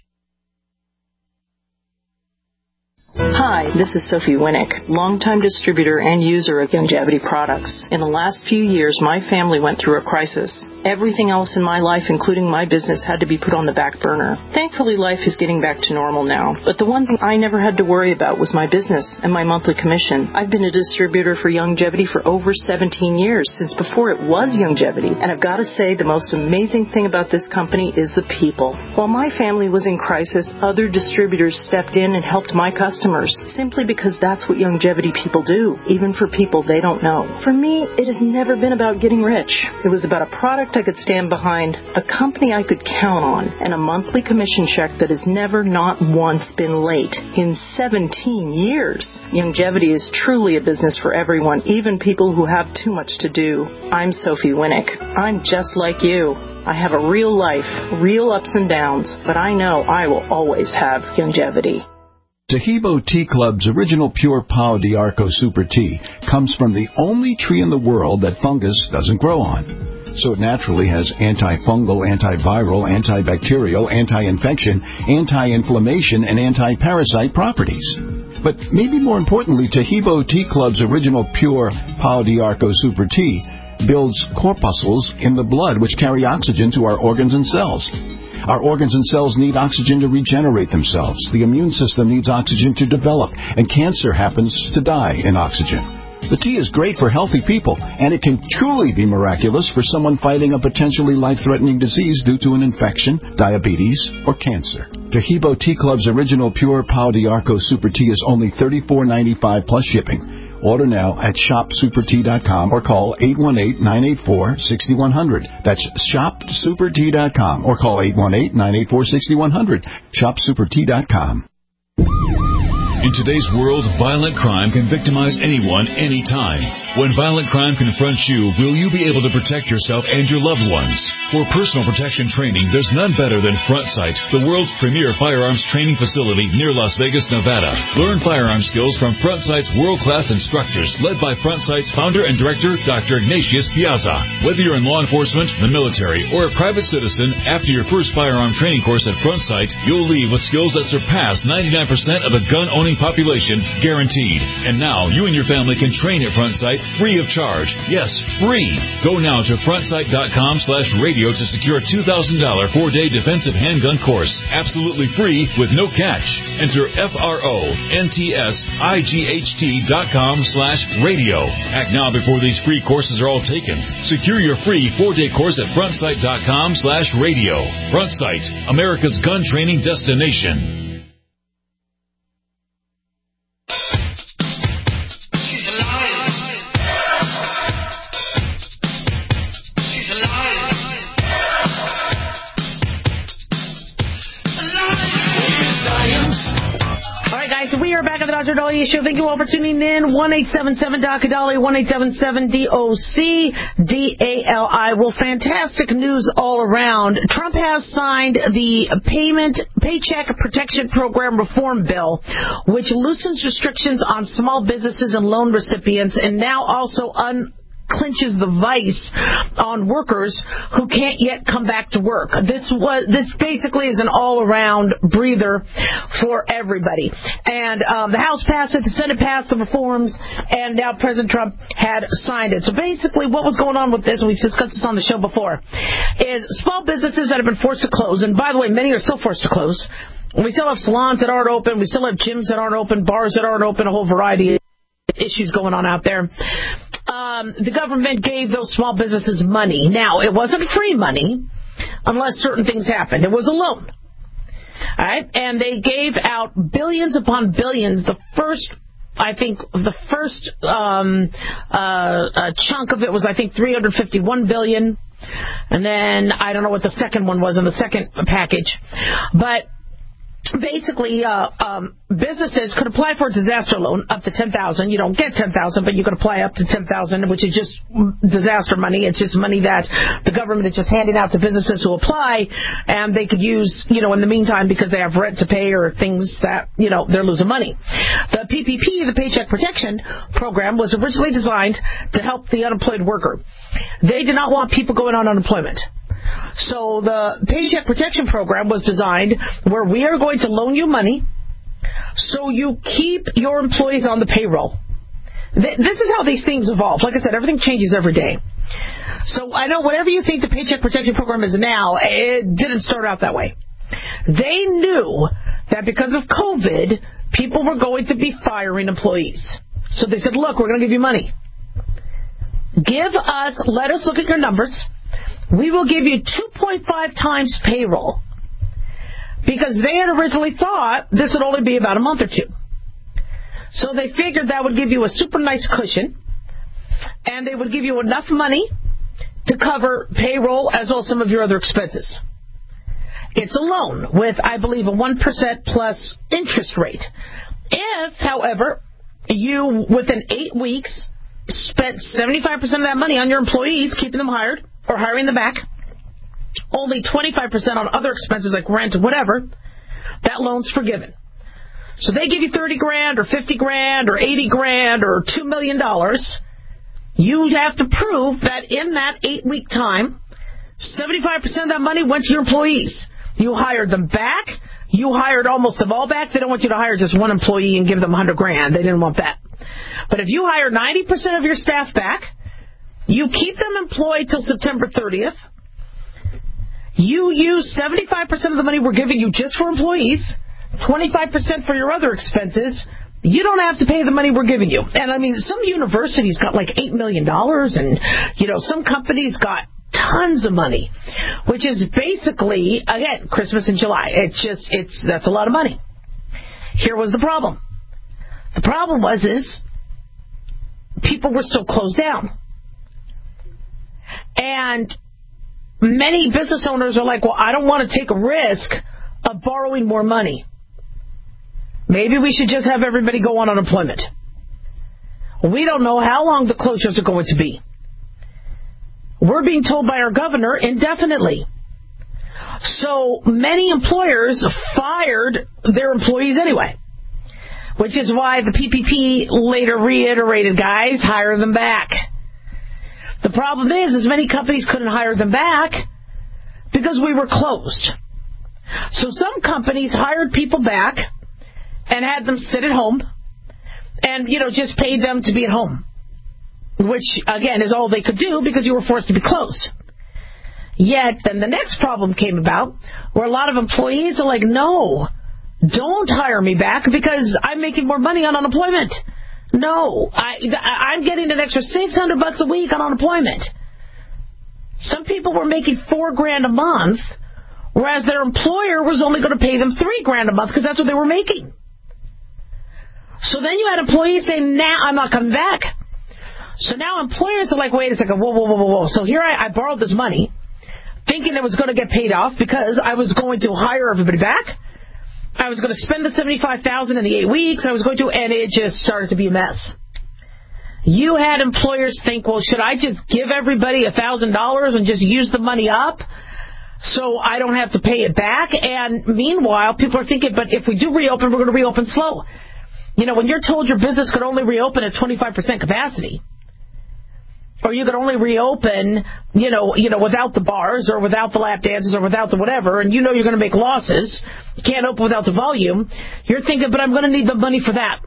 Hi, this is Sophie Winnick, longtime distributor and user of Youngevity products. In the last few years, my family went through a crisis. Everything else in my life, including my business, had to be put on the back burner. Thankfully, life is getting back to normal now. But the one thing I never had to worry about was my business and my monthly commission. I've been a distributor for Youngevity for over seventeen years, since before it was Youngevity. And I've got to say, the most amazing thing about this company is the people. While my family was in crisis, other distributors stepped in and helped my customers, simply because that's what Youngevity people do, even for people they don't know. For me, it has never been about getting rich. It was about a product I could stand behind, a company I could count on, and a monthly commission check that has never, not once, been late in seventeen years. Youngevity is truly a business for everyone, even people who have too much to do. I'm Sophie Winnick. I'm just like you. I have a real life, real ups and downs, but I know I will always have Youngevity. Tahibo Tea Club's original pure Pau d'Arco Super Tea comes from the only tree in the world that fungus doesn't grow on. So it naturally has antifungal, antiviral, antibacterial, anti-infection, anti-inflammation, and anti-parasite properties. But maybe more importantly, Tahibo Tea Club's original pure Pau d'Arco Super Tea builds corpuscles in the blood which carry oxygen to our organs and cells. Our organs and cells need oxygen to regenerate themselves. The immune system needs oxygen to develop, and cancer happens to die in oxygen. The tea is great for healthy people, and it can truly be miraculous for someone fighting a potentially life-threatening disease due to an infection, diabetes, or cancer. Tahibo Tea Club's original pure Pau d'Arco Super Tea is only thirty-four ninety-five plus shipping. Order now at shop super tea dot com or call eight one eight, nine eight four, six one zero zero. That's shop super tea dot com or call eight one eight, nine eight four, six one zero zero. shop super tea dot com. In today's world, violent crime can victimize anyone, anytime. When violent crime confronts you, will you be able to protect yourself and your loved ones? For personal protection training, there's none better than Front Sight, the world's premier firearms training facility near Las Vegas, Nevada. Learn firearm skills from Front Sight's world-class instructors, led by Front Sight's founder and director, Doctor Ignatius Piazza. Whether you're in law enforcement, the military, or a private citizen, after your first firearm training course at Front Sight, you'll leave with skills that surpass ninety-nine percent of the gun-owning population, guaranteed. And now, you and your family can train at Front Sight free of charge. Yes, free. Go now to front sight dot com slash radio to secure a two thousand dollars four-day defensive handgun course. Absolutely free with no catch. Enter F R O N T S I G H T dot com slash radio. Act now before these free courses are all taken. Secure your free four-day course at front sight dot com slash radio. Front Sight, America's gun training destination. We are back at the Doctor Dahlia Show. Thank you all for tuning in. one eight seven seven D O C D A L I, one eight seven seven D O C D A L I. Well, fantastic news all around. Trump has signed the Payment Paycheck Protection Program Reform Bill, which loosens restrictions on small businesses and loan recipients, and now also un clinches the vice on workers who can't yet come back to work. This was this basically is an all-around breather for everybody. And um, the House passed it, the Senate passed the reforms, and now President Trump had signed it. So basically what was going on with this, and we've discussed this on the show before, is small businesses that have been forced to close, and by the way, many are still forced to close. We still have salons that aren't open. We still have gyms that aren't open, bars that aren't open, a whole variety of issues going on out there. Um, the government gave those small businesses money. Now, it wasn't free money unless certain things happened. It was a loan. All right? And they gave out billions upon billions. The first, I think, the first um, uh, uh, chunk of it was, I think, three hundred fifty-one billion dollars. And then I don't know what the second one was in the second package. But basically, uh, um, businesses could apply for a disaster loan up to ten thousand dollars. You don't get ten thousand dollars, but you could apply up to ten thousand dollars, which is just disaster money. It's just money that the government is just handing out to businesses who apply, and they could use, you know, in the meantime because they have rent to pay or things that, you know, they're losing money. The P P P, the Paycheck Protection Program, was originally designed to help the unemployed worker. They did not want people going on unemployment. So the Paycheck Protection Program was designed where we are going to loan you money so you keep your employees on the payroll. This is how these things evolve. Like I said, everything changes every day. So I know whatever you think the Paycheck Protection Program is now, it didn't start out that way. They knew that because of COVID, people were going to be firing employees. So they said, look, we're going to give you money. Give us, let us look at your numbers. We will give you two point five times payroll, because they had originally thought this would only be about a month or two. So they figured that would give you a super nice cushion, and they would give you enough money to cover payroll as well as some of your other expenses. It's a loan with, I believe, a one percent plus interest rate. If, however, you, within eight weeks, spent seventy-five percent of that money on your employees, keeping them hired, or hiring them back, only twenty-five percent on other expenses like rent or whatever, that loan's forgiven. So they give you thirty grand or fifty grand or eighty grand or two million dollars. You have to prove that in that eight-week time, seventy-five percent of that money went to your employees. You hired them back. You hired almost them all back. They don't want you to hire just one employee and give them one hundred grand. They didn't want that. But if you hire ninety percent of your staff back, you keep them employed till September thirtieth. You use seventy-five percent of the money we're giving you just for employees, twenty-five percent for your other expenses. You don't have to pay the money we're giving you. And, I mean, some universities got like eight million dollars, and, you know, some companies got tons of money, which is basically, again, Christmas in July. It's just, it's that's a lot of money. Here was the problem. The problem was is people were still closed down. And many business owners are like, well, I don't want to take a risk of borrowing more money. Maybe we should just have everybody go on unemployment. We don't know how long the closures are going to be. We're being told by our governor indefinitely. So many employers fired their employees anyway, which is why the P P P later reiterated, guys, hire them back. The problem is, is many companies couldn't hire them back because we were closed. So some companies hired people back and had them sit at home and, you know, just paid them to be at home, which, again, is all they could do because you were forced to be closed. Yet, then the next problem came about where a lot of employees are like, no, don't hire me back because I'm making more money on unemployment. No, I, I'm getting an extra six hundred bucks a week on unemployment. Some people were making four grand a month, whereas their employer was only going to pay them three grand a month because that's what they were making. So then you had employees saying, nah, I'm not coming back. So now employers are like, wait a second, whoa, whoa, whoa, whoa, whoa. So here I, I borrowed this money, thinking it was going to get paid off because I was going to hire everybody back. I was going to spend the seventy-five thousand dollars in the eight weeks. I was going to, and it just started to be a mess. You had employers think, well, should I just give everybody one thousand dollars and just use the money up so I don't have to pay it back? And meanwhile, people are thinking, but if we do reopen, we're going to reopen slow. You know, when you're told your business could only reopen at twenty-five percent capacity, or you could only reopen, you know, you know, without the bars or without the lap dances or without the whatever, and you know you're going to make losses. You can't open without the volume. You're thinking, but I'm going to need the money for that.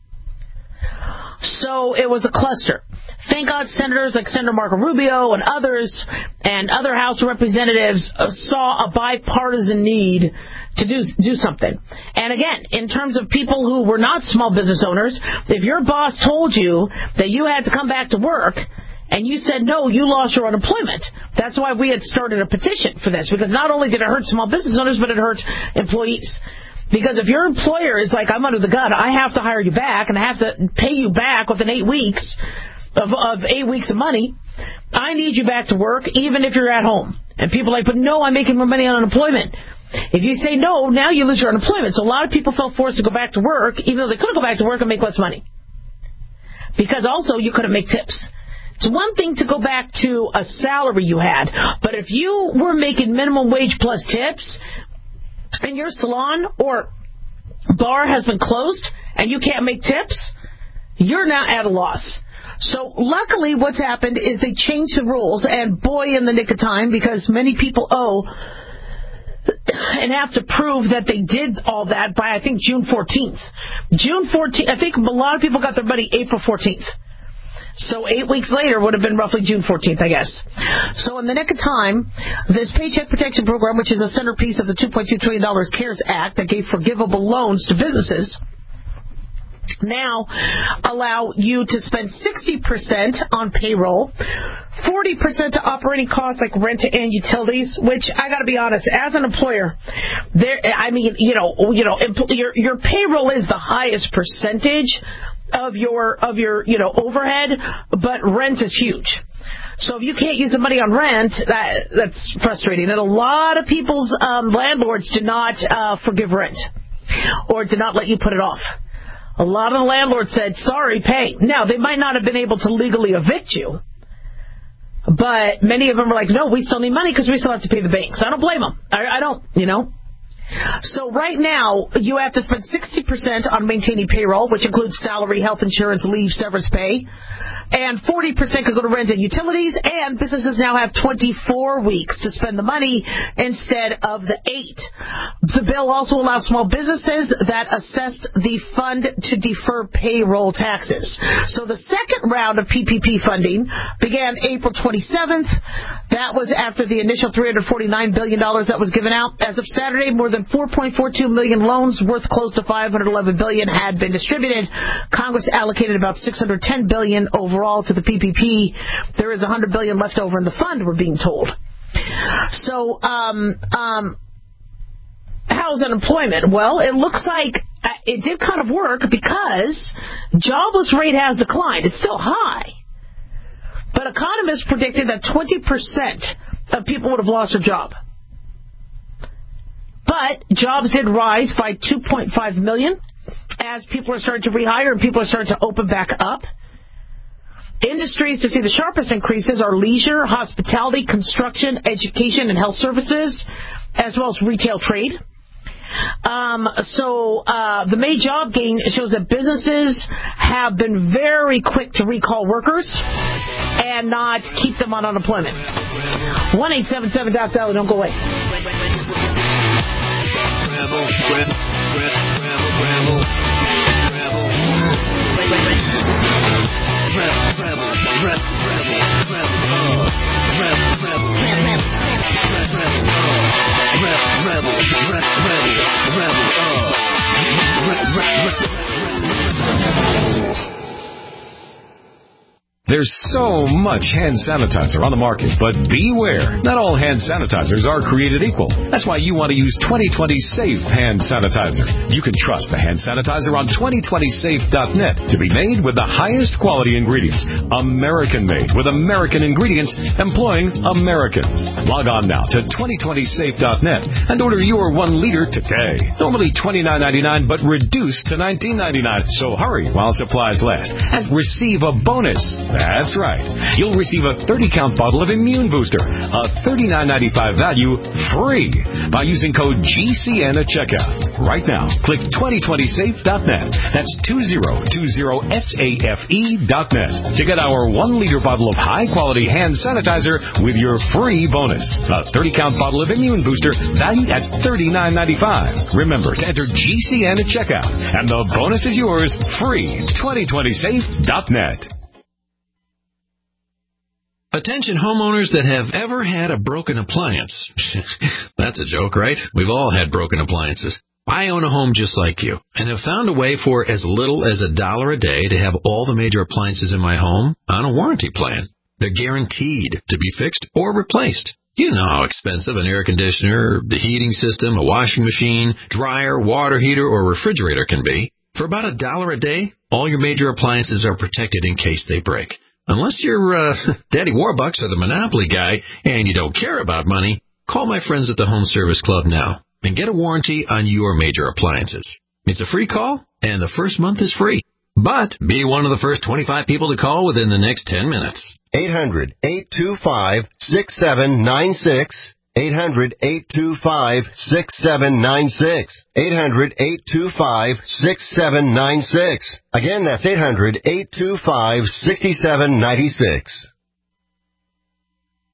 So it was a cluster. Thank God senators like Senator Marco Rubio and others and other House representatives saw a bipartisan need to do do something. And again, in terms of people who were not small business owners, if your boss told you that you had to come back to work and you said no, you lost your unemployment. That's why we had started a petition for this, because not only did it hurt small business owners, but it hurt employees. Because if your employer is like, I'm under the gun, I have to hire you back, and I have to pay you back within eight weeks of, of eight weeks of money, I need you back to work, even if you're at home. And people are like, but no, I'm making more money on unemployment. If you say no, now you lose your unemployment. So a lot of people felt forced to go back to work, even though they could go back to work and make less money. Because also you couldn't make tips. It's one thing to go back to a salary you had, but if you were making minimum wage plus tips, and your salon or bar has been closed and you can't make tips, you're now at a loss. So luckily what's happened is they changed the rules, and boy, in the nick of time, because many people owe and have to prove that they did all that by, I think, June fourteenth. June fourteenth, I think a lot of people got their money April fourteenth. So eight weeks later would have been roughly June fourteenth, I guess. So in the nick of time, this Paycheck Protection Program, which is a centerpiece of the two point two trillion dollars CARES Act that gave forgivable loans to businesses, now allow you to spend sixty percent on payroll, forty percent to operating costs like rent and utilities, which I got to be honest, as an employer, there, I mean, you know, you know, your your payroll is the highest percentage of your of your you know overhead, but rent is huge. So if you can't use the money on rent, that that's frustrating. And a lot of people's um, landlords do not uh, forgive rent, or do not let you put it off. A lot of the landlords said, sorry, pay. Now, they might not have been able to legally evict you, but many of them were like, no, we still need money because we still have to pay the banks. I don't blame them. I, I don't, you know. So right now, you have to spend sixty percent on maintaining payroll, which includes salary, health insurance, leave, severance pay. And forty percent could go to rent and utilities. And businesses now have twenty-four weeks to spend the money instead of the eight. The bill also allows small businesses that assessed the fund to defer payroll taxes. So the second round of P P P funding began April twenty-seventh. That was after the initial three hundred forty-nine billion dollars that was given out. As of Saturday, more than four point four two million loans worth close to five hundred eleven billion dollars had been distributed. Congress allocated about six hundred ten billion dollars overall to the P P P. There is one hundred billion dollars left over in the fund, we're being told. So, um, um, how's unemployment? Well, it looks like it did kind of work because jobless rate has declined. It's still high. But economists predicted that twenty percent of people would have lost their job. But jobs did rise by two point five million as people are starting to rehire and people are starting to open back up. Industries to see the sharpest increases are leisure, hospitality, construction, education, and health services, as well as retail trade. Um, so uh, the May job gain shows that businesses have been very quick to recall workers and not keep them on unemployment. one eight seven seven D O C T L, don't go away. There's so much hand sanitizer on the market, but beware, not all hand sanitizers are created equal. That's why you want to use twenty twenty Safe Hand Sanitizer. You can trust the hand sanitizer on twenty twenty safe dot net to be made with the highest quality ingredients, American-made with American ingredients, employing Americans. Log on now to twenty twenty safe dot net and order your one liter today. Normally twenty-nine ninety-nine, but reduced to nineteen ninety-nine. So hurry while supplies last and receive a bonus. That's right. You'll receive a thirty-count bottle of Immune Booster, a thirty-nine ninety-five value, free by using code G C N at checkout. Right now, click twenty twenty safe dot net. That's twenty twenty safe dot net to get our one-liter bottle of high-quality hand sanitizer with your free bonus. A thirty-count bottle of Immune Booster valued at thirty-nine ninety-five. Remember to enter G C N at checkout, and the bonus is yours free. twenty twenty safe dot net. Attention homeowners that have ever had a broken appliance. That's a joke, right? We've all had broken appliances. I own a home just like you and have found a way for as little as a dollar a day to have all the major appliances in my home on a warranty plan. They're guaranteed to be fixed or replaced. You know how expensive an air conditioner, the heating system, a washing machine, dryer, water heater, or refrigerator can be. For about a dollar a day, all your major appliances are protected in case they break. Unless you're uh, Daddy Warbucks or the Monopoly guy and you don't care about money, call my friends at the Home Service Club now and get a warranty on your major appliances. It's a free call, and the first month is free. But be one of the first twenty-five people to call within the next ten minutes. eight hundred, eight two five, six seven nine six. eight hundred, eight two five, six seven nine six. eight hundred, eight two five, six seven nine six. Again, that's eight hundred, eight two five, six seven nine six.